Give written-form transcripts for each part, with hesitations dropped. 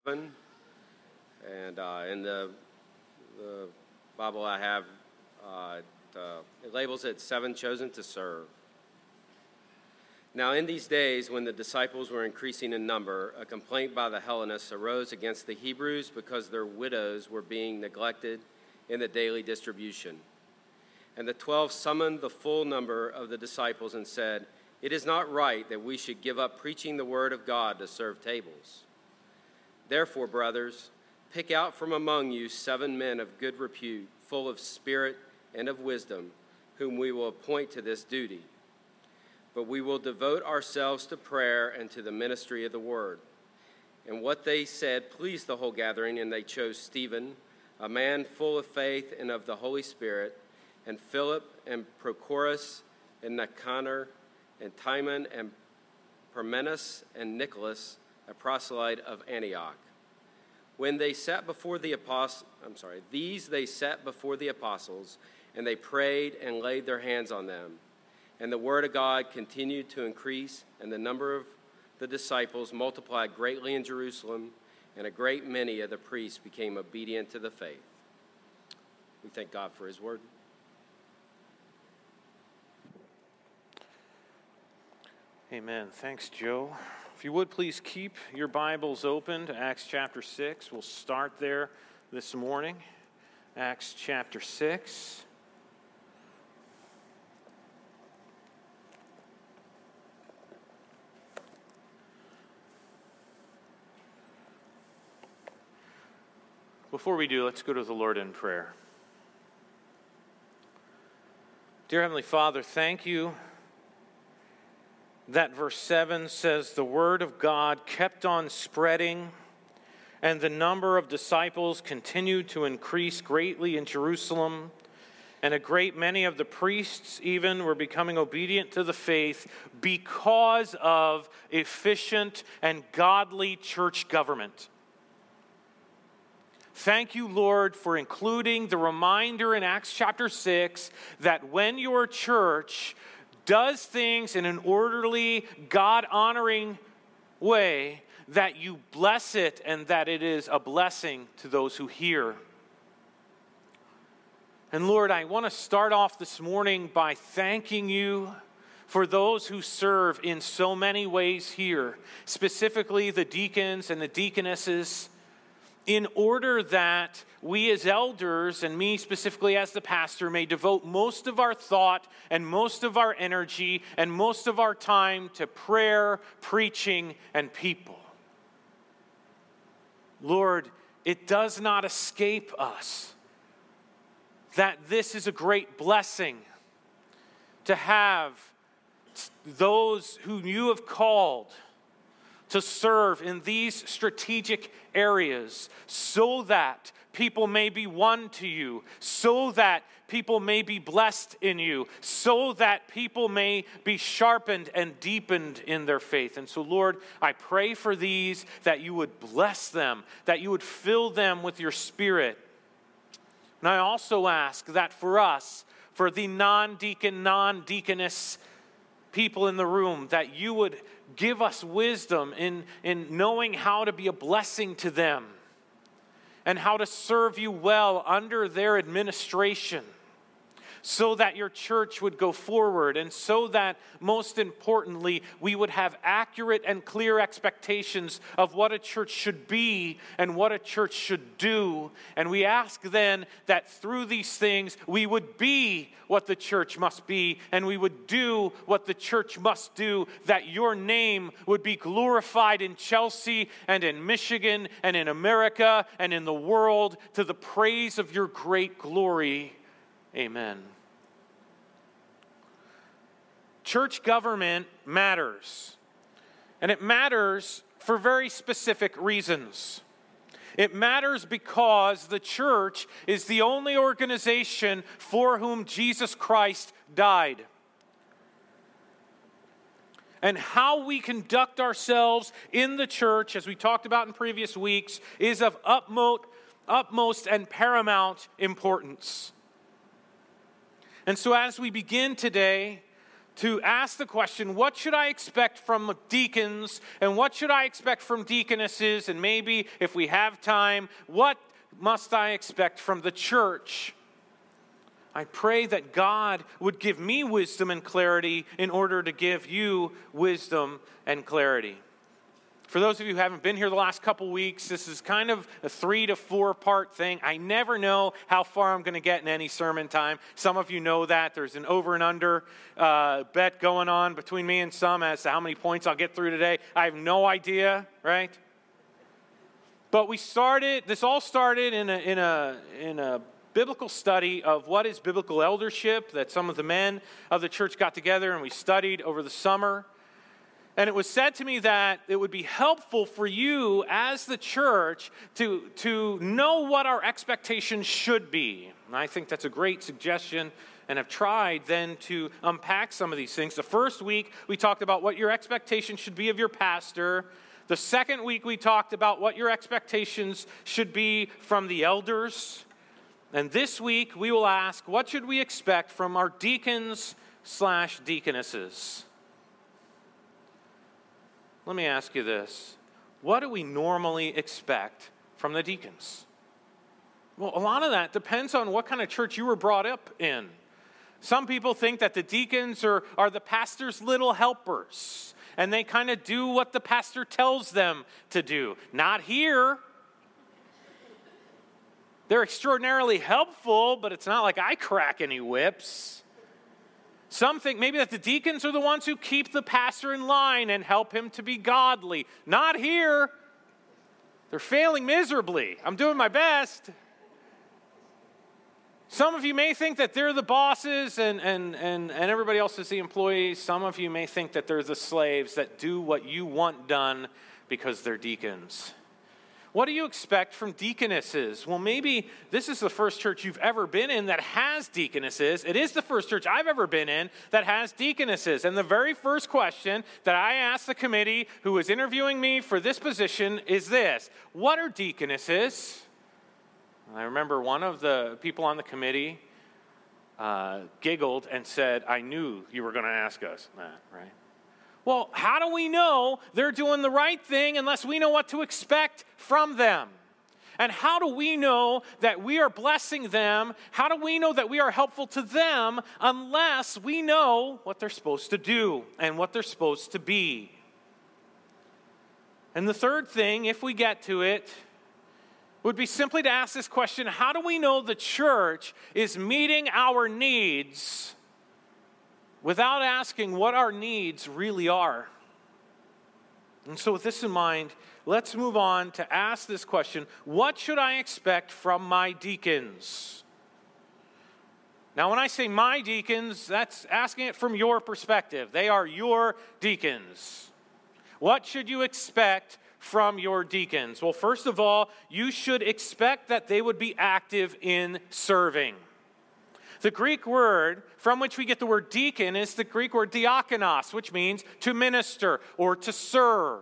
And in the Bible I have, it labels it 7 chosen to serve. Now in these days, when the disciples were increasing in number, a complaint by the Hellenists arose against the Hebrews because their widows were being neglected in the daily distribution. And the 12 summoned the full number of the disciples and said, "It is not right that we should give up preaching the word of God to serve tables. Therefore, brothers, pick out from among you 7 men of good repute, full of spirit and of wisdom, whom we will appoint to this duty. But we will devote ourselves to prayer and to the ministry of the word." And what they said pleased the whole gathering, and they chose Stephen, a man full of faith and of the Holy Spirit, and Philip and Prochorus and Nicanor and Timon and Parmenas and Nicholas, a proselyte of Antioch. When they sat before the they sat before the apostles, and they prayed and laid their hands on them. And the word of God continued to increase, and the number of the disciples multiplied greatly in Jerusalem, and a great many of the priests became obedient to the faith. We thank God for his word. Amen. Thanks, Joe. If you would, please keep your Bibles open to Acts chapter 6. We'll start there this morning. Acts chapter 6. Before we do, let's go to the Lord in prayer. Dear Heavenly Father, thank you that verse 7 says, "The word of God kept on spreading, and the number of disciples continued to increase greatly in Jerusalem, and a great many of the priests even were becoming obedient to the faith because of efficient and godly church government." Thank you, Lord, for including the reminder in Acts chapter 6 that when your church does things in an orderly, God-honoring way, that you bless it and that it is a blessing to those who hear. And Lord, I want to start off this morning by thanking you for those who serve in so many ways here, specifically the deacons and the deaconesses, in order that we as elders, and me specifically as the pastor, may devote most of our thought and most of our energy and most of our time to prayer, preaching, and people. Lord, it does not escape us that this is a great blessing to have those whom you have called to serve in these strategic areas so that people may be won to you, so that people may be blessed in you, so that people may be sharpened and deepened in their faith. And so, Lord, I pray for these that you would bless them, that you would fill them with your Spirit. And I also ask that for us, for the non-deacon, non-deaconess people in the room, that you would give us wisdom in knowing how to be a blessing to them and how to serve you well under their administration, so that your church would go forward, and so that, most importantly, we would have accurate and clear expectations of what a church should be and what a church should do. And we ask then that through these things we would be what the church must be, and we would do what the church must do, that your name would be glorified in Chelsea and in Michigan and in America and in the world, to the praise of your great glory. Amen. Church government matters, and it matters for very specific reasons. It matters because the church is the only organization for whom Jesus Christ died. And how we conduct ourselves in the church, as we talked about in previous weeks, is of utmost and paramount importance. And so as we begin today to ask the question, what should I expect from deacons and what should I expect from deaconesses? And maybe if we have time, what must I expect from the church? I pray that God would give me wisdom and clarity in order to give you wisdom and clarity. For those of you who haven't been here the last couple weeks, this is kind of a 3 to 4 part thing. I never know how far I'm going to get in any sermon time. Some of you know that. There's an over and under bet going on between me and some as to how many points I'll get through today. I have no idea, right? But this all started in a biblical study of what is biblical eldership that some of the men of the church got together and we studied over the summer. And it was said to me that it would be helpful for you as the church to know what our expectations should be. And I think that's a great suggestion, and I've tried then to unpack some of these things. The first week, we talked about what your expectations should be of your pastor. The second week, we talked about what your expectations should be from the elders. And this week, we will ask, what should we expect from our deacons/deaconesses? Let me ask you this. What do we normally expect from the deacons? Well, a lot of that depends on what kind of church you were brought up in. Some people think that the deacons are the pastor's little helpers, and they kind of do what the pastor tells them to do. Not here. They're extraordinarily helpful, but it's not like I crack any whips. Some think maybe that the deacons are the ones who keep the pastor in line and help him to be godly. Not here. They're failing miserably. I'm doing my best. Some of you may think that they're the bosses and everybody else is the employees. Some of you may think that they're the slaves that do what you want done because they're deacons. What do you expect from deaconesses? Well, maybe this is the first church you've ever been in that has deaconesses. It is the first church I've ever been in that has deaconesses. And the very first question that I asked the committee who was interviewing me for this position is this: what are deaconesses? I remember one of the people on the committee giggled and said, "I knew you were going to ask us that," right? Well, how do we know they're doing the right thing unless we know what to expect from them? And how do we know that we are blessing them? How do we know that we are helpful to them unless we know what they're supposed to do and what they're supposed to be? And the third thing, if we get to it, would be simply to ask this question: how do we know the church is meeting our needs without asking what our needs really are? And so with this in mind, let's move on to ask this question: what should I expect from my deacons? Now, when I say my deacons, that's asking it from your perspective. They are your deacons. What should you expect from your deacons? Well, first of all, you should expect that they would be active in serving. The Greek word from which we get the word deacon is the Greek word diakonos, which means to minister or to serve.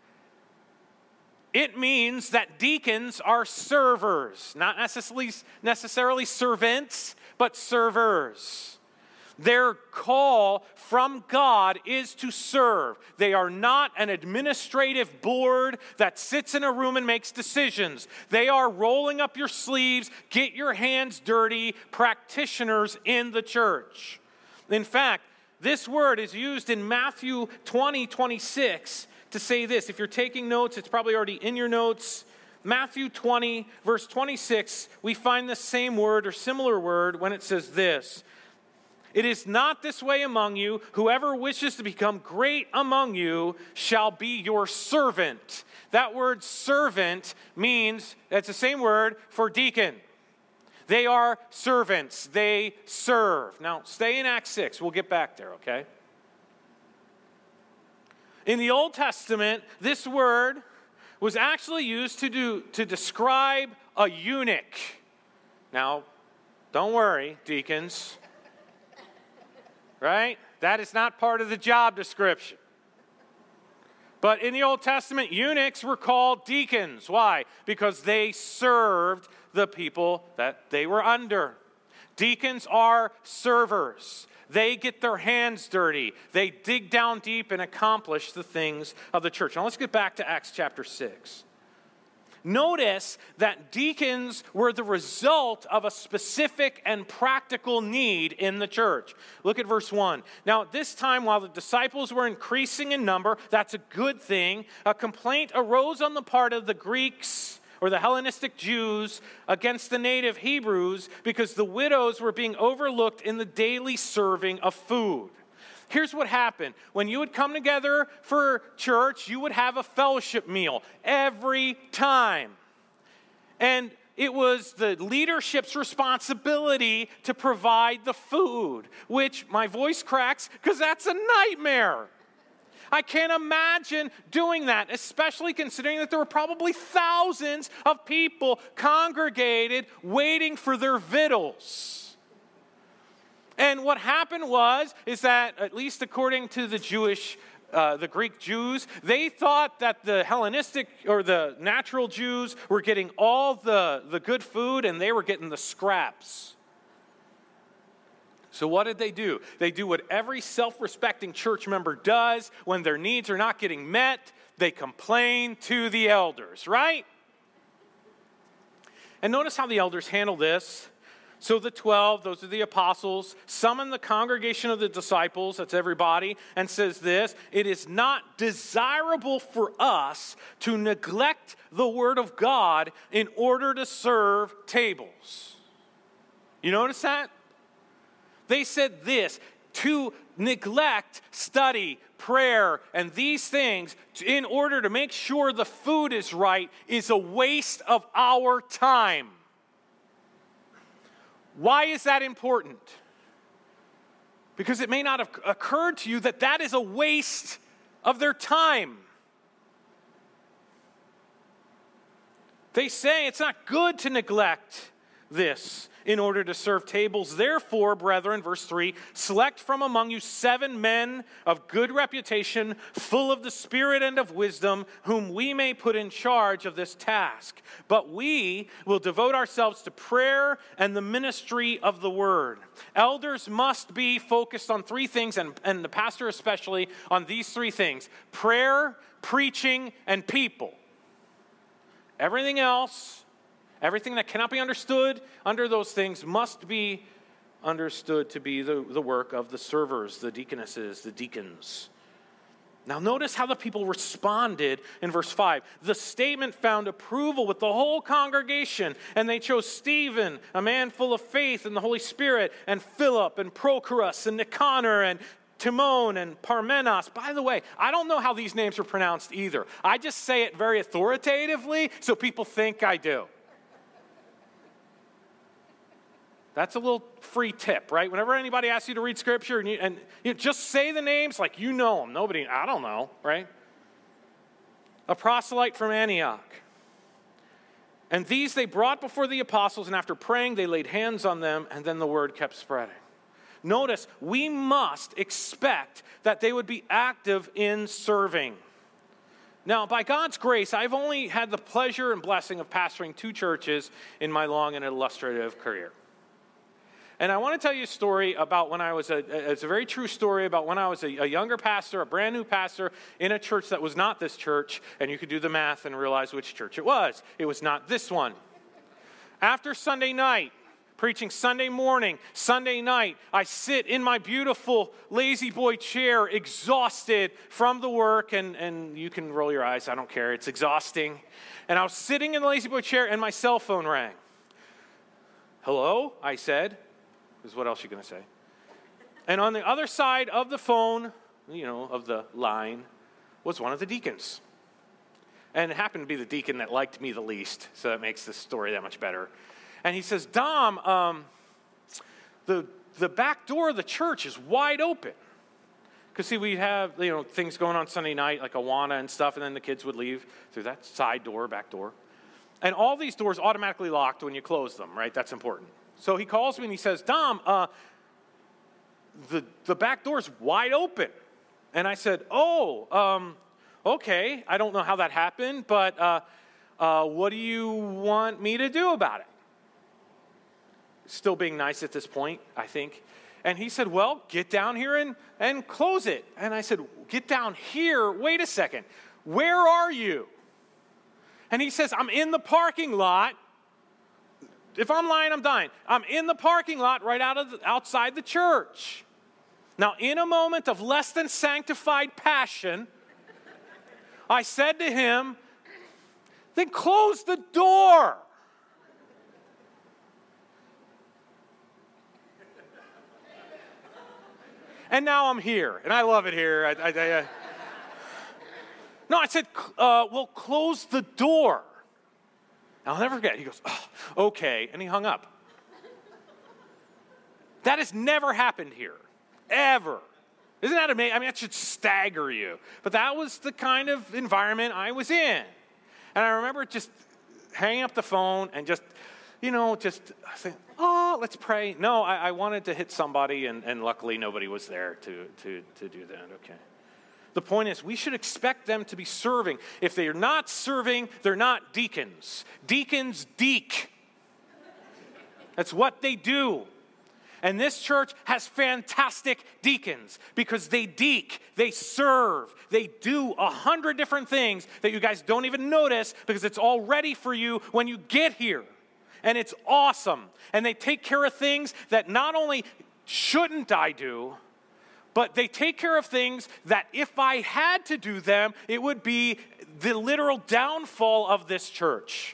It means that deacons are servers, not necessarily servants, but servers. Their call from God is to serve. They are not an administrative board that sits in a room and makes decisions. They are rolling up your sleeves, get your hands dirty practitioners in the church. In fact, this word is used in Matthew 20:26 to say this. If you're taking notes, it's probably already in your notes. Matthew 20, verse 26, we find the same word or similar word when it says this: "It is not this way among you. Whoever wishes to become great among you shall be your servant." That word servant means, it's the same word for deacon. They are servants. They serve. Now, stay in Acts 6. We'll get back there, okay? In the Old Testament, this word was actually used to describe a eunuch. Now, don't worry, deacons. Right? That is not part of the job description. But in the Old Testament, eunuchs were called deacons. Why? Because they served the people that they were under. Deacons are servers. They get their hands dirty. They dig down deep and accomplish the things of the church. Now let's get back to Acts chapter 6. Notice that deacons were the result of a specific and practical need in the church. Look at verse 1. Now, at this time, while the disciples were increasing in number, that's a good thing, a complaint arose on the part of the Greeks or the Hellenistic Jews against the native Hebrews because the widows were being overlooked in the daily serving of food. Here's what happened. When you would come together for church, you would have a fellowship meal every time. And it was the leadership's responsibility to provide the food, which my voice cracks because that's a nightmare. I can't imagine doing that, especially considering that there were probably thousands of people congregated waiting for their victuals. And what happened is that, at least according to the Greek Jews, they thought that the Hellenistic or the natural Jews were getting all the good food and they were getting the scraps. So what did they do? They do what every self-respecting church member does when their needs are not getting met. They complain to the elders, right? And notice how the elders handle this. So the 12, those are the apostles, summon the congregation of the disciples, that's everybody, and says this: it is not desirable for us to neglect the word of God in order to serve tables. You notice that? They said this: to neglect study, prayer, and these things in order to make sure the food is right is a waste of our time. Why is that important? Because it may not have occurred to you that that is a waste of their time. They say it's not good to neglect this in order to serve tables. Therefore, brethren, verse 3, select from among you 7 men of good reputation, full of the Spirit and of wisdom, whom we may put in charge of this task. But we will devote ourselves to prayer and the ministry of the word. Elders must be focused on 3 things, and the pastor especially, on these 3 things: prayer, preaching, and people. Everything else, everything that cannot be understood under those things must be understood to be the work of the servers, the deaconesses, the deacons. Now notice how the people responded in verse 5. The statement found approval with the whole congregation, and they chose Stephen, a man full of faith in the Holy Spirit, and Philip, and Prochorus, and Nicanor, and Timon, and Parmenas. By the way, I don't know how these names are pronounced either. I just say it very authoritatively so people think I do. That's a little free tip, right? Whenever anybody asks you to read scripture and you just say the names like you know them. I don't know, right? A proselyte from Antioch. And these they brought before the apostles, and after praying, they laid hands on them, and then the word kept spreading. Notice, we must expect that they would be active in serving. Now, by God's grace, I've only had the pleasure and blessing of pastoring 2 churches in my long and illustrative career. And I want to tell you a story about when it's a very true story about when I was a younger pastor, a brand new pastor in a church that was not this church, and you could do the math and realize which church it was. It was not this one. After Sunday night, preaching Sunday morning, Sunday night, I sit in my beautiful lazy boy chair, exhausted from the work, and you can roll your eyes, I don't care, it's exhausting. And I was sitting in the lazy boy chair, and my cell phone rang. Hello, I said. Because what else are you going to say? And on the other side of the phone, of the line, was one of the deacons. And it happened to be the deacon that liked me the least, so that makes this story that much better. And he says, Dom, the back door of the church is wide open. Because see, we have things going on Sunday night, like Awana and stuff, and then the kids would leave through that side door, back door. And all these doors automatically locked when you close them, right? That's important. So he calls me and he says, Dom, the back door's wide open. And I said, okay. I don't know how that happened, but what do you want me to do about it? still being nice at this point, I think. And he said, well, get down here and close it. And I said, get down here? Wait a second. Where are you? And he says, I'm in the parking lot. If I'm lying, I'm dying. I'm in the parking lot right outside the church. Now, in a moment of less than sanctified passion, I said to him, then close the door. And now I'm here, and I love it here. No, I said, well, close the door. I'll never forget. He goes, oh, okay, and he hung up. That has never happened here, ever. Isn't that amazing? I mean, that should stagger you. But that was the kind of environment I was in. And I remember just hanging up the phone and just saying, oh, let's pray. No, I wanted to hit somebody, and luckily nobody was there to do that. Okay. The point is, we should expect them to be serving. If they are not serving, they're not deacons. Deacons deek. That's what they do. And this church has fantastic deacons because they deek, they serve, they do 100 different things that you guys don't even notice because it's all ready for you when you get here. And it's awesome. And they take care of things that not only shouldn't I do, but they take care of things that if I had to do them, it would be the literal downfall of this church.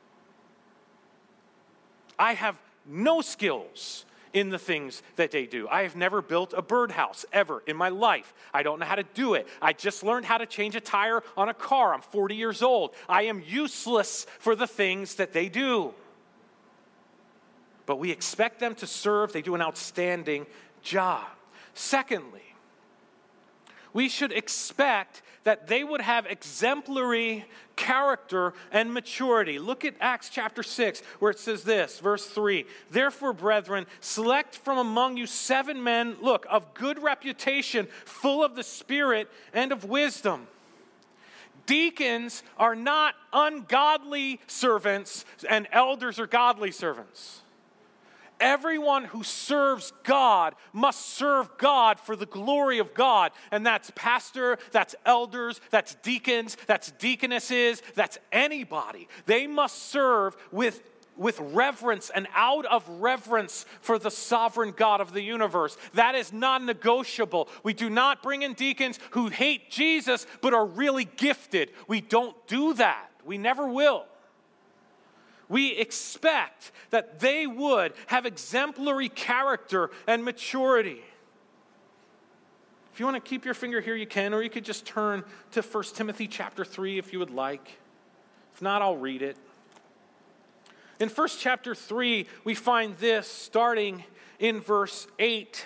I have no skills in the things that they do. I have never built a birdhouse ever in my life. I don't know how to do it. I just learned how to change a tire on a car. I'm 40 years old. I am useless for the things that they do. But we expect them to serve. They do an outstanding job. Secondly, we should expect that they would have exemplary character and maturity. Look at Acts chapter 6, where it says this, verse 3. Therefore, brethren, select from among you 7 men, look, of good reputation, full of the Spirit and of wisdom. Deacons are not ungodly servants, and elders are godly servants. Everyone who serves God must serve God for the glory of God. And that's pastor, that's elders, that's deacons, that's deaconesses, that's anybody. They must serve with reverence and out of reverence for the sovereign God of the universe. That is non-negotiable. We do not bring in deacons who hate Jesus but are really gifted. We don't do that. We never will. We expect that they would have exemplary character and maturity. If you want to keep your finger here, you can, or you could just turn to 1 Timothy chapter 3 if you would like. If not, I'll read it. In 1 chapter 3, we find this starting in verse 8.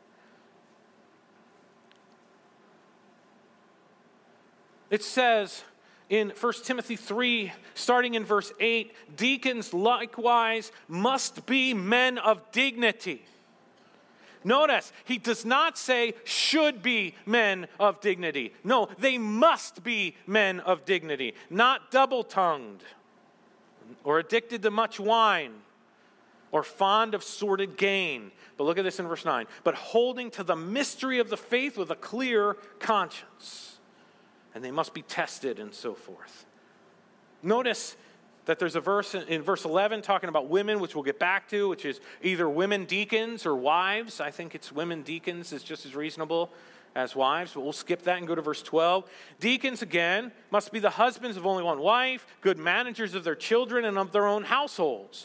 It says, in 1 Timothy 3, starting in verse 8, deacons likewise must be men of dignity. Notice, he does not say should be men of dignity. No, they must be men of dignity, not double-tongued or addicted to much wine or fond of sordid gain. But look at this in verse 9. But holding to the mystery of the faith with a clear conscience. And they must be tested and so forth. Notice that there's a verse in verse 11 talking about women, which we'll get back to, which is either women deacons or wives. I think it's women deacons is just as reasonable as wives, but we'll skip that and go to verse 12. Deacons, again, must be the husbands of only one wife, good managers of their children and of their own households.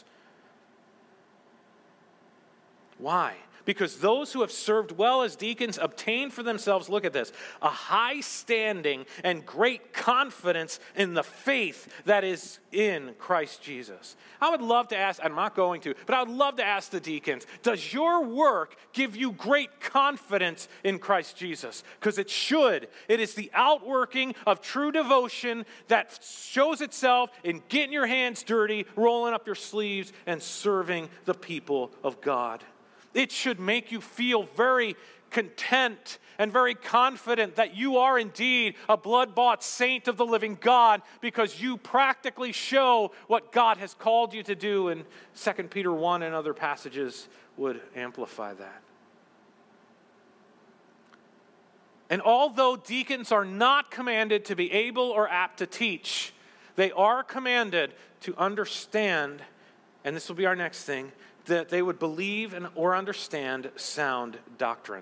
Why? Because those who have served well as deacons obtain for themselves, look at this, a high standing and great confidence in the faith that is in Christ Jesus. I would love to ask, I'm not going to, but I would love to ask the deacons, does your work give you great confidence in Christ Jesus? Because it should. It is the outworking of true devotion that shows itself in getting your hands dirty, rolling up your sleeves, and serving the people of God. It should make you feel very content and very confident that you are indeed a blood-bought saint of the living God because you practically show what God has called you to do. And 2 Peter 1 and other passages would amplify that. And although deacons are not commanded to be able or apt to teach, they are commanded to understand, and this will be our next thing, that they would believe and or understand sound doctrine.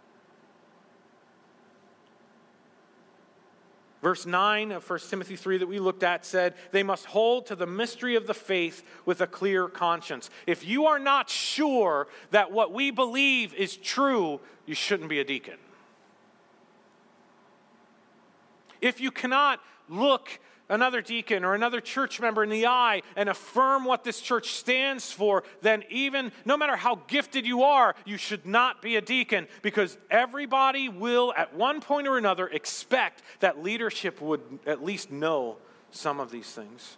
Verse 9 of 1 Timothy 3 that we looked at said, they must hold to the mystery of the faith with a clear conscience. If you are not sure that what we believe is true, you shouldn't be a deacon. If you cannot look another deacon or another church member in the eye and affirm what this church stands for, then even no matter how gifted you are, you should not be a deacon, because everybody will at one point or another expect that leadership would at least know some of these things.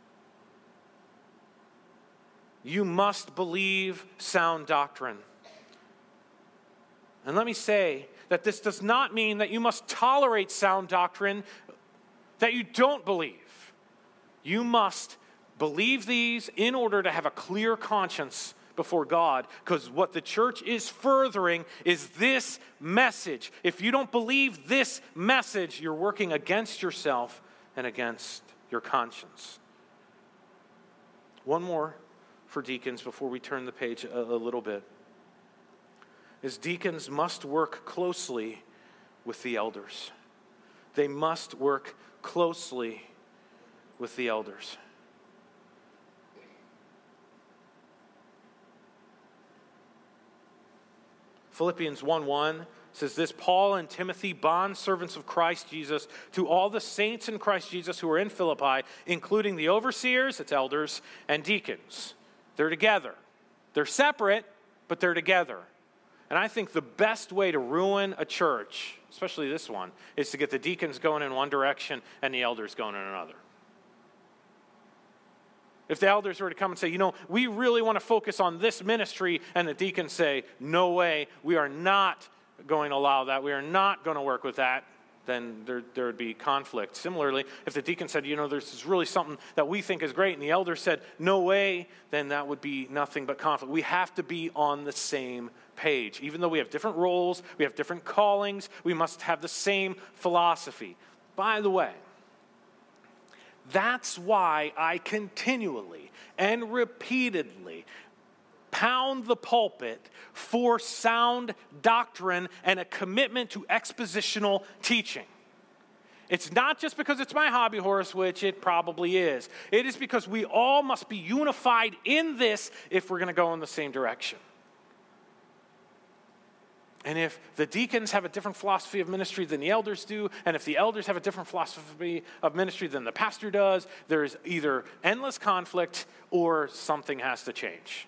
You must believe sound doctrine. And let me say that this does not mean that you must tolerate sound doctrine that you don't believe. You must believe these in order to have a clear conscience before God, because what the church is furthering is this message. If you don't believe this message, you're working against yourself and against your conscience. One more for deacons before we turn the page a little bit is deacons must work closely with the elders. They must work closely with the elders. Philippians 1:1 says this, Paul and Timothy, bond servants of Christ Jesus, to all the saints in Christ Jesus who are in Philippi, including the overseers, it's elders, and deacons. They're together. They're separate, but they're together. And I think the best way to ruin a church, especially this one, is to get the deacons going in one direction and the elders going in another. If the elders were to come and say, we really want to focus on this ministry, and the deacons say, no way, we are not going to allow that, we are not going to work with that, then there would be conflict. Similarly, if the deacon said, there's really something that we think is great, and the elder said, no way, then that would be nothing but conflict. We have to be on the same page. Even though we have different roles, we have different callings, we must have the same philosophy. By the way, that's why I continually and repeatedly pound the pulpit for sound doctrine and a commitment to expositional teaching. It's not just because it's my hobby horse, which it probably is. It is because we all must be unified in this if we're going to go in the same direction. And if the deacons have a different philosophy of ministry than the elders do, and if the elders have a different philosophy of ministry than the pastor does, there's either endless conflict or something has to change.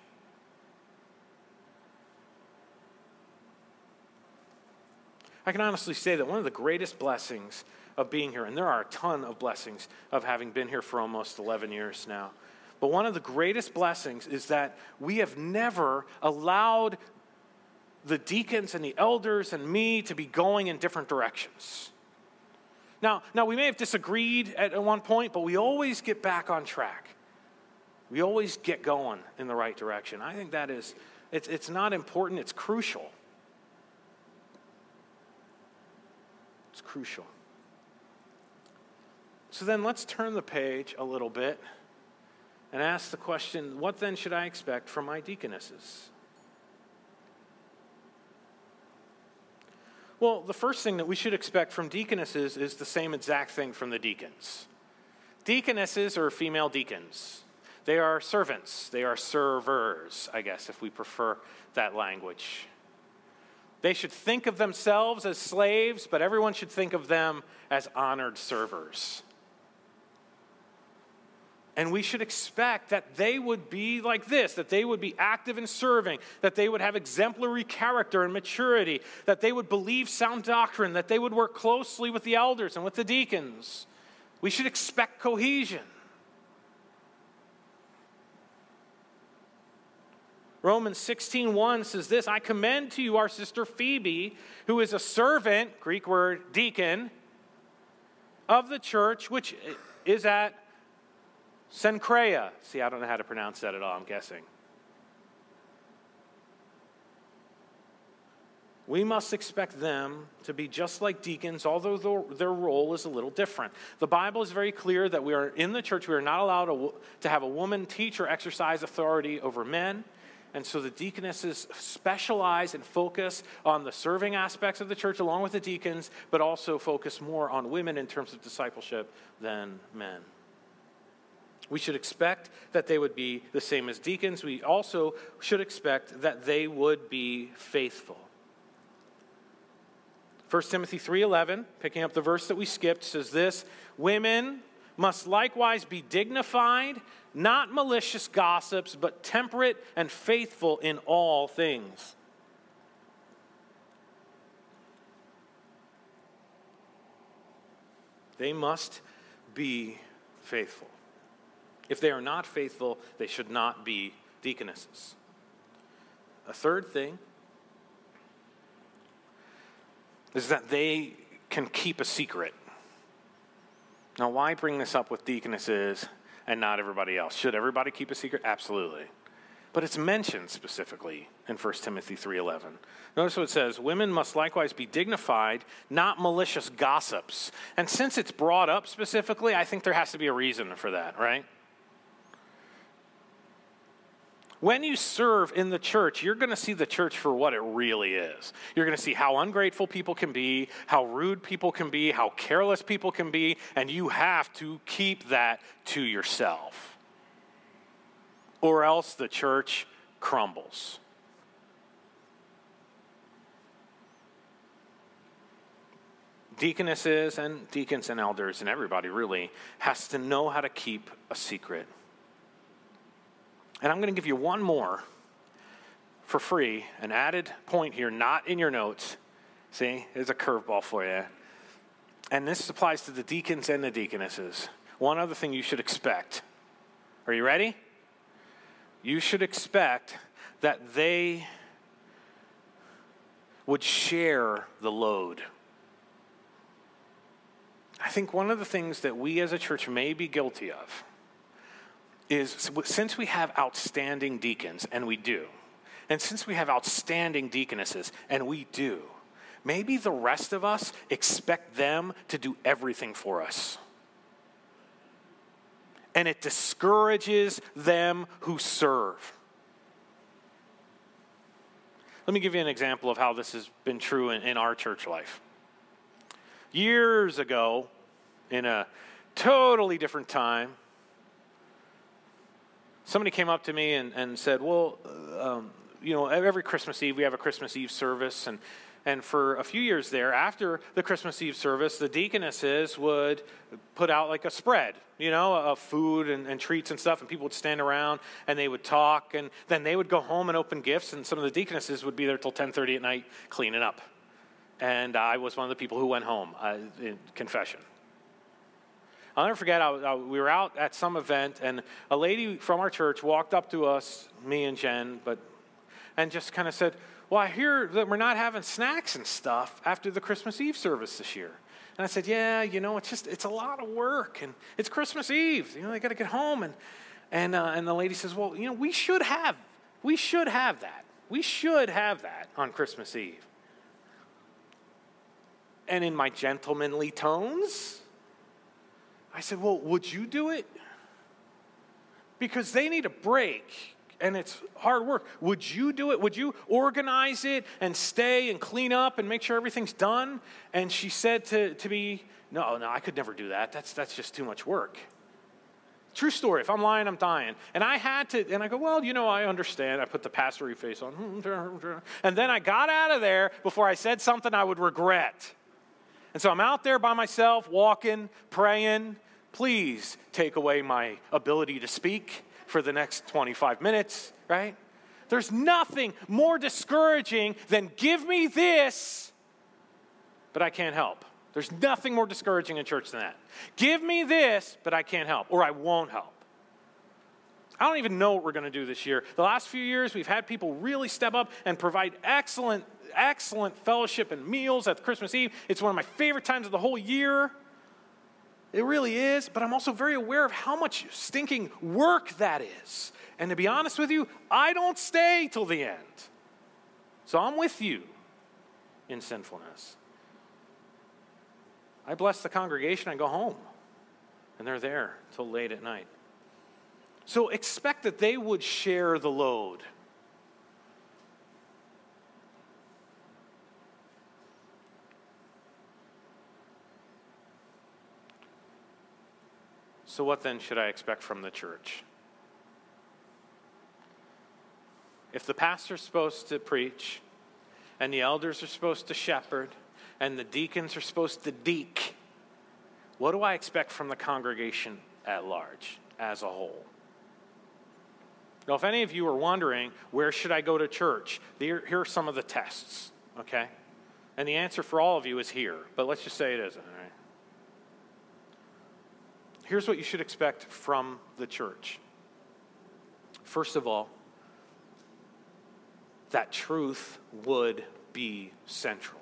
I can honestly say that one of the greatest blessings of being here, and there are a ton of blessings of having been here for almost 11 years now, but one of the greatest blessings is that we have never allowed the deacons and the elders and me to be going in different directions. Now we may have disagreed at one point, but we always get back on track. We always get going in the right direction. I think that is, it's not important, it's crucial. It's crucial. So then let's turn the page a little bit and ask the question, what then should I expect from my deaconesses? Well, the first thing that we should expect from deaconesses is the same exact thing from the deacons. Deaconesses are female deacons. They are servants. They are servers, I guess, if we prefer that language. They should think of themselves as slaves, but everyone should think of them as honored servers. And we should expect that they would be like this, that they would be active in serving, that they would have exemplary character and maturity, that they would believe sound doctrine, that they would work closely with the elders and with the deacons. We should expect cohesion. Romans 16:1 says this, I commend to you our sister Phoebe, who is a servant, Greek word deacon, of the church, which is at Cenchrea. See, I don't know how to pronounce that at all, I'm guessing. We must expect them to be just like deacons, although their role is a little different. The Bible is very clear that we are in the church, we are not allowed to have a woman teach or exercise authority over men. And so the deaconesses specialize and focus on the serving aspects of the church along with the deacons, but also focus more on women in terms of discipleship than men. We should expect that they would be the same as deacons. We also should expect that they would be faithful. 1 Timothy 3:11, picking up the verse that we skipped, says this, women must likewise be dignified, not malicious gossips, but temperate and faithful in all things. They must be faithful. If they are not faithful, they should not be deaconesses. A third thing is that they can keep a secret. Now, why bring this up with deaconesses and not everybody else? Should everybody keep a secret? Absolutely. But it's mentioned specifically in 1 Timothy 3:11. Notice what it says, women must likewise be dignified, not malicious gossips. And since it's brought up specifically, I think there has to be a reason for that, right? When you serve in the church, you're going to see the church for what it really is. You're going to see how ungrateful people can be, how rude people can be, how careless people can be, and you have to keep that to yourself. Or else the church crumbles. Deaconesses and deacons and elders and everybody really has to know how to keep a secret. And I'm going to give you one more for free, an added point here, not in your notes. See, there's a curveball for you. And this applies to the deacons and the deaconesses. One other thing you should expect. Are you ready? You should expect that they would share the load. I think one of the things that we as a church may be guilty of is since we have outstanding deacons, and we do, and since we have outstanding deaconesses, and we do, maybe the rest of us expect them to do everything for us. And it discourages them who serve. Let me give you an example of how this has been true in our church life. Years ago, in a totally different time, somebody came up to me and said, well, every Christmas Eve we have a Christmas Eve service, and for a few years there, after the Christmas Eve service, the deaconesses would put out like a spread, of food and treats and stuff, and people would stand around and they would talk, and then they would go home and open gifts, and some of the deaconesses would be there till 10:30 at night cleaning up. And I was one of the people who went home, in confession. I'll never forget, we were out at some event, and a lady from our church walked up to us, me and Jen, and just kind of said, well, I hear that we're not having snacks and stuff after the Christmas Eve service this year. And I said, yeah, it's a lot of work, and it's Christmas Eve. They got to get home. And the lady says, well, we should have that. We should have that on Christmas Eve. And in my gentlemanly tones, I said, well, would you do it? Because they need a break, and it's hard work. Would you do it? Would you organize it and stay and clean up and make sure everything's done? And she said to me, no, I could never do that. That's just too much work. True story. If I'm lying, I'm dying. And I had to, and I go, well, I understand. I put the pastory face on. And then I got out of there before I said something I would regret. And so I'm out there by myself, walking, praying. Please take away my ability to speak for the next 25 minutes, right? There's nothing more discouraging than give me this, but I can't help. There's nothing more discouraging in church than that. Give me this, but I can't help, or I won't help. I don't even know what we're going to do this year. The last few years, we've had people really step up and provide excellent fellowship and meals at Christmas Eve. It's one of my favorite times of the whole year. It really is, but I'm also very aware of how much stinking work that is. And to be honest with you, I don't stay till the end. So I'm with you in sinfulness. I bless the congregation, I go home, and they're there till late at night. So expect that they would share the load. So what then should I expect from the church? If the pastor's supposed to preach, and the elders are supposed to shepherd, and the deacons are supposed to deek, what do I expect from the congregation at large, as a whole? Now, if any of you are wondering, where should I go to church? Here are some of the tests, okay? And the answer for all of you is here, but let's just say it isn't, all right? Here's what you should expect from the church. First of all, that truth would be central.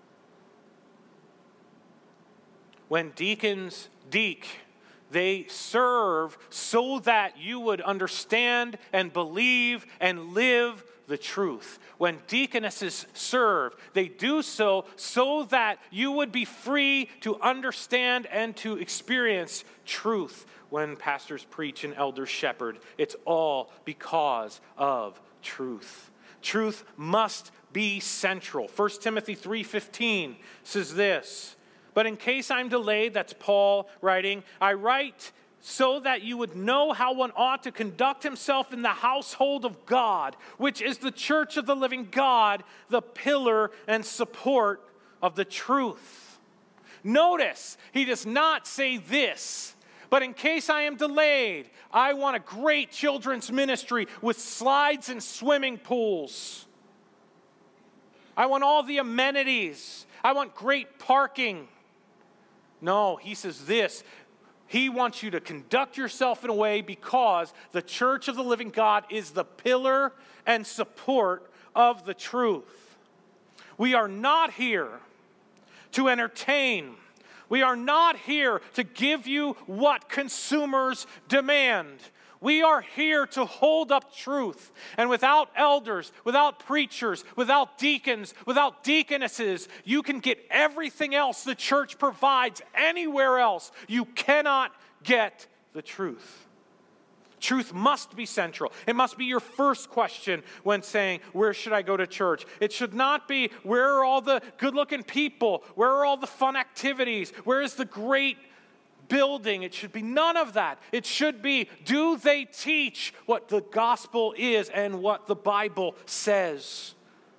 When deacons deek, they serve so that you would understand and believe and live the truth. When deaconesses serve, they do so that you would be free to understand and to experience truth. When pastors preach and elders shepherd, it's all because of truth. Truth must be central. 1 Timothy 3:15 says this, "But in case I'm delayed," that's Paul writing, "I write so that you would know how one ought to conduct himself in the household of God, which is the church of the living God, the pillar and support of the truth." Notice, he does not say this, "But in case I am delayed, I want a great children's ministry with slides and swimming pools. I want all the amenities. I want great parking." No, he says this. He wants you to conduct yourself in a way because the church of the living God is the pillar and support of the truth. We are not here to entertain. We are not here to give you what consumers demand. We are here to hold up truth. And without elders, without preachers, without deacons, without deaconesses, you can get everything else the church provides anywhere else. You cannot get the truth. Truth must be central. It must be your first question when saying, where should I go to church? It should not be, where are all the good-looking people? Where are all the fun activities? Where is the great building? It should be none of that. It should be, do they teach what the gospel is and what the Bible says?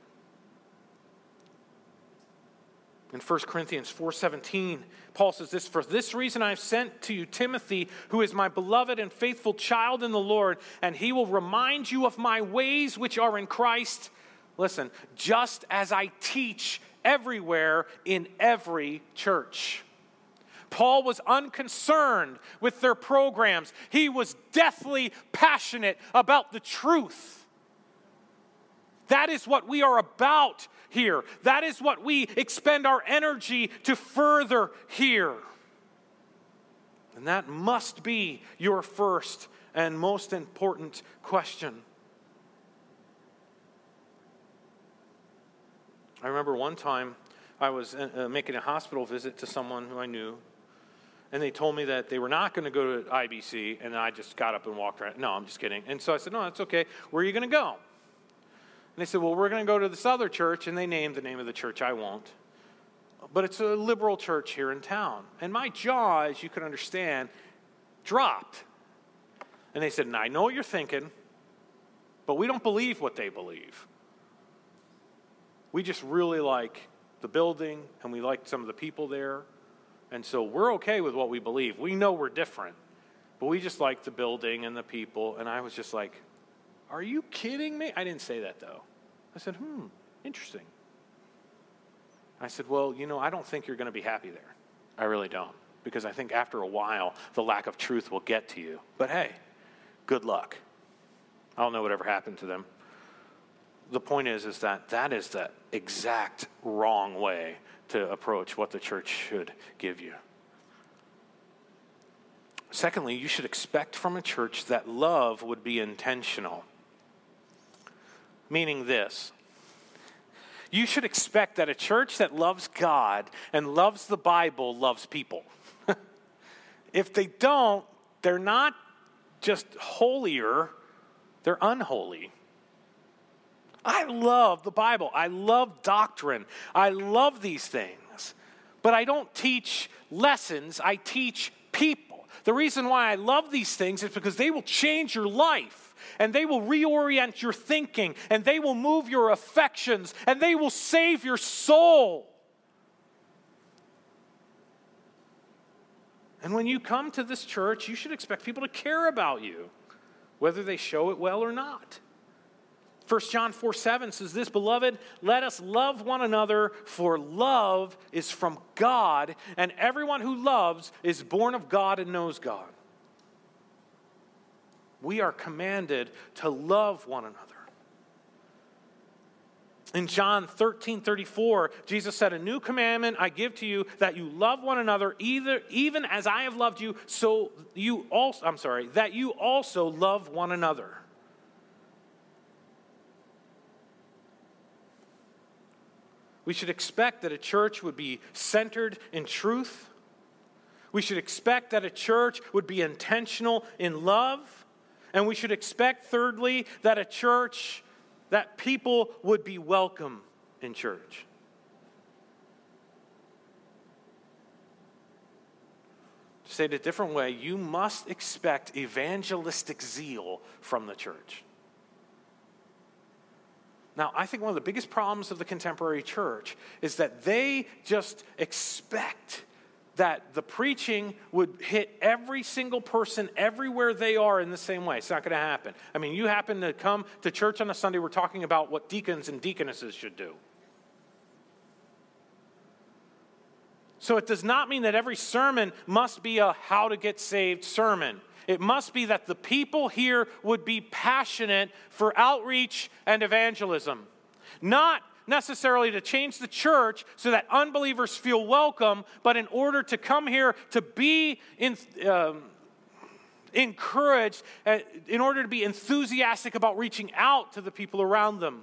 In 1 Corinthians 4:17, Paul says this, "For this reason I have sent to you Timothy, who is my beloved and faithful child in the Lord, and he will remind you of my ways which are in Christ." Listen, "just as I teach everywhere in every church." Paul was unconcerned with their programs. He was deathly passionate about the truth. That is what we are about here. That is what we expend our energy to further here. And that must be your first and most important question. I remember one time I was making a hospital visit to someone who I knew, and they told me that they were not going to go to IBC, and I just got up and walked around. No, I'm just kidding. And so I said, no, that's okay. Where are you going to go? And they said, well, we're going to go to this other church, and they named the name of the church. I won't. But it's a liberal church here in town. And my jaw, as you can understand, dropped. And they said, and I know what you're thinking, but we don't believe what they believe. We just really like the building, and we like some of the people there. And so we're okay with what we believe. We know we're different, but we just like the building and the people. And I was just like, are you kidding me? I didn't say that, though. I said, interesting. I said, well, I don't think you're going to be happy there. I really don't. Because I think after a while, the lack of truth will get to you. But hey, good luck. I don't know whatever happened to them. The point is that is the exact wrong way to approach what the church should give you. Secondly, you should expect from a church that love would be intentional. Meaning this: you should expect that a church that loves God and loves the Bible loves people. If they don't, they're not just holier, they're unholy. I love the Bible. I love doctrine. I love these things. But I don't teach lessons. I teach people. The reason why I love these things is because they will change your life. And they will reorient your thinking. And they will move your affections. And they will save your soul. And when you come to this church, you should expect people to care about you, whether they show it well or not. 1 John 4:7 says this: "Beloved, let us love one another, for love is from God, and everyone who loves is born of God and knows God." We are commanded to love one another. In John 13:34, Jesus said, "A new commandment I give to you, that you love one another, even as I have loved you, that you also love one another." We should expect that a church would be centered in truth. We should expect that a church would be intentional in love. And we should expect, thirdly, that people would be welcome in church. To say it a different way, you must expect evangelistic zeal from the church. Now, I think one of the biggest problems of the contemporary church is that they just expect that the preaching would hit every single person everywhere they are in the same way. It's not going to happen. I mean, you happen to come to church on a Sunday, we're talking about what deacons and deaconesses should do. So it does not mean that every sermon must be a how to get saved sermon. It must be that the people here would be passionate for outreach and evangelism. Not necessarily to change the church so that unbelievers feel welcome, but in order to come here to be encouraged, in order to be enthusiastic about reaching out to the people around them.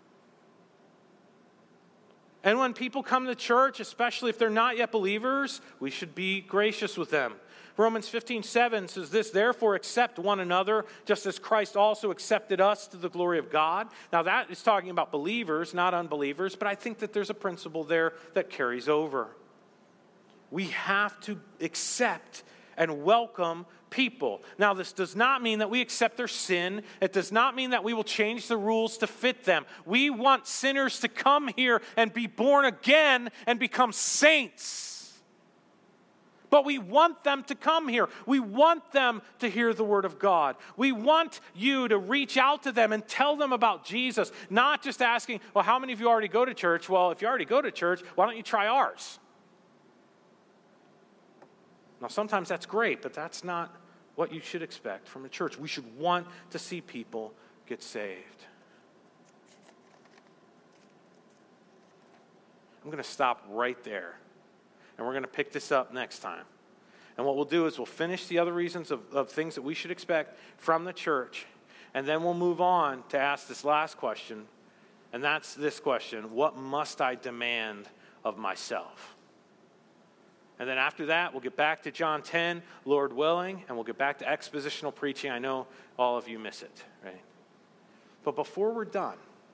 And when people come to church, especially if they're not yet believers, we should be gracious with them. Romans 15:7 says this: "Therefore accept one another, just as Christ also accepted us to the glory of God." Now that is talking about believers, not unbelievers, but I think that there's a principle there that carries over. We have to accept and welcome people. Now this does not mean that we accept their sin. It does not mean that we will change the rules to fit them. We want sinners to come here and be born again and become saints. But we want them to come here. We want them to hear the word of God. We want you to reach out to them and tell them about Jesus, not just asking, well, how many of you already go to church? Well, if you already go to church, why don't you try ours? Now, sometimes that's great, but that's not what you should expect from a church. We should want to see people get saved. I'm going to stop right there. And we're going to pick this up next time. And what we'll do is we'll finish the other reasons of things that we should expect from the church. And then we'll move on to ask this last question. And that's this question: what must I demand of myself? And then after that, we'll get back to John 10, Lord willing, and we'll get back to expositional preaching. I know all of you miss it, right? But before we're done,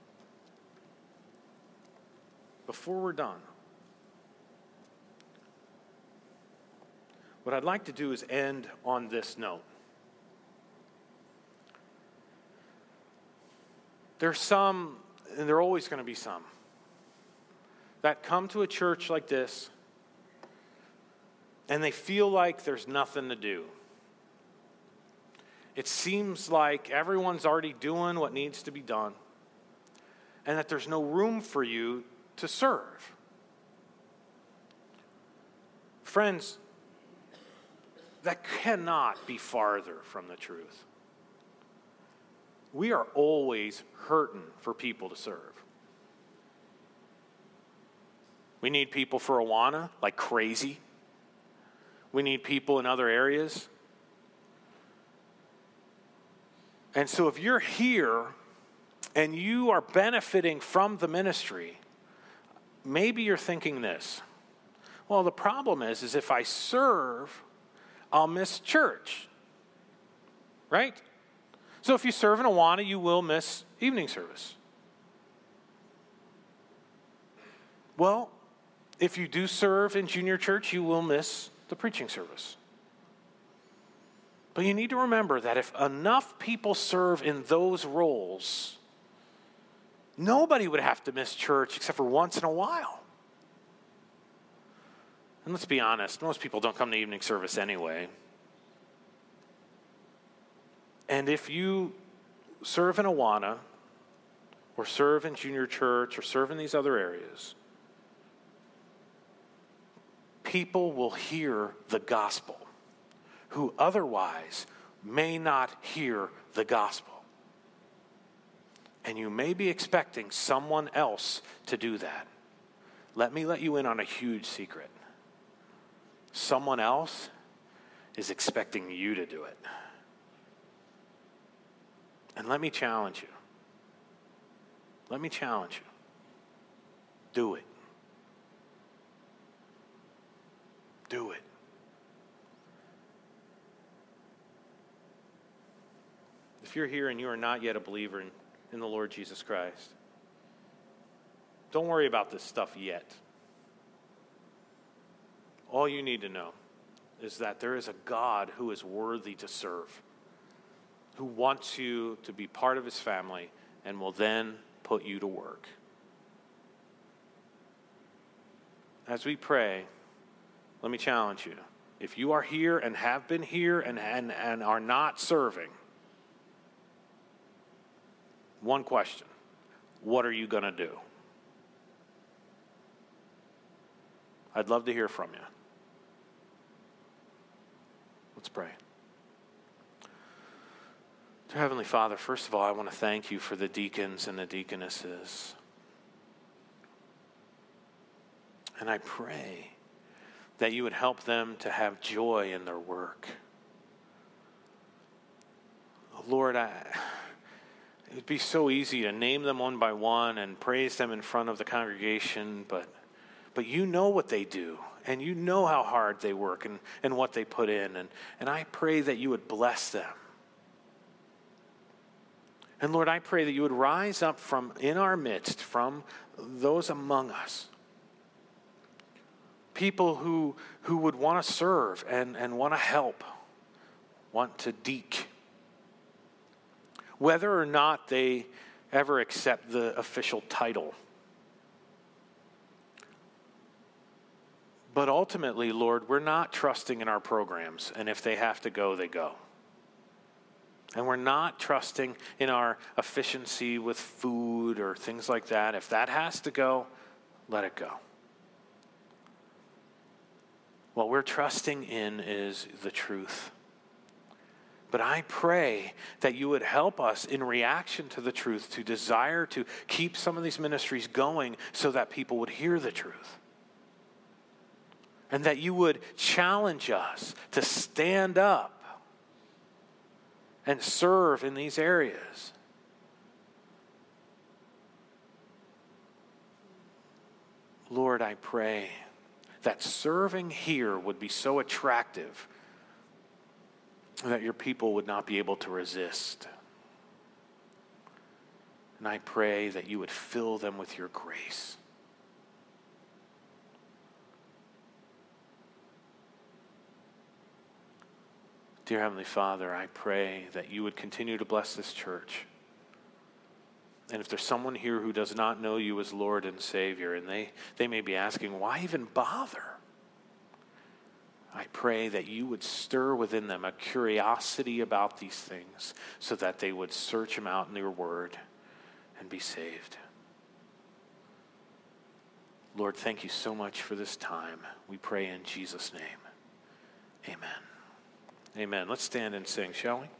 what I'd like to do is end on this note. There's some, and there are always going to be some, that come to a church like this and they feel like there's nothing to do. It seems like everyone's already doing what needs to be done and that there's no room for you to serve. Friends, that cannot be farther from the truth. we are always hurting for people to serve. We need people for Awana like crazy. We need people in other areas. And so if you're here and you are benefiting from the ministry, maybe you're thinking this. Well, the problem is if I serve, I'll miss church. Right? So if you serve in Awana, you will miss evening service. Well, if you do serve in junior church, you will miss the preaching service. But you need to remember that if enough people serve in those roles, nobody would have to miss church except for once in a while. And let's be honest, most people don't come to evening service anyway. And if you serve in Awana, or serve in junior church, or serve in these other areas, people will hear the gospel who otherwise may not hear the gospel. And you may be expecting someone else to do that. Let me let you in on a huge secret. Someone else is expecting you to do it. And let me challenge you. Let me challenge you. Do it. Do it. If you're here and you are not yet a believer in the Lord Jesus Christ, don't worry about this stuff yet. All you need to know is that there is a God who is worthy to serve, who wants you to be part of his family and will then put you to work. As we pray, let me challenge you. If you are here and have been here and are not serving, one question: what are you going to do? I'd love to hear from you. Let's pray. Dear Heavenly Father, first of all, I want to thank you for the deacons and the deaconesses. And I pray that you would help them to have joy in their work. Lord, it would be so easy to name them one by one and praise them in front of the congregation, but you know what they do, and you know how hard they work and what they put in, and I pray that you would bless them. And Lord, I pray that you would rise up from in our midst, from those among us, people who would want to serve and want to help, want to deek, whether or not they ever accept the official title. But ultimately, Lord, we're not trusting in our programs, and if they have to go, they go. And we're not trusting in our efficiency with food or things like that. If that has to go, let it go. What we're trusting in is the truth. But I pray that you would help us in reaction to the truth to desire to keep some of these ministries going so that people would hear the truth. And that you would challenge us to stand up and serve in these areas. Lord, I pray that serving here would be so attractive that your people would not be able to resist. And I pray that you would fill them with your grace. Dear Heavenly Father, I pray that you would continue to bless this church. And if there's someone here who does not know you as Lord and Savior, and they may be asking, why even bother? I pray that you would stir within them a curiosity about these things so that they would search them out in your word and be saved. Lord, thank you so much for this time. We pray in Jesus' name. Amen. Amen. Let's stand and sing, shall we?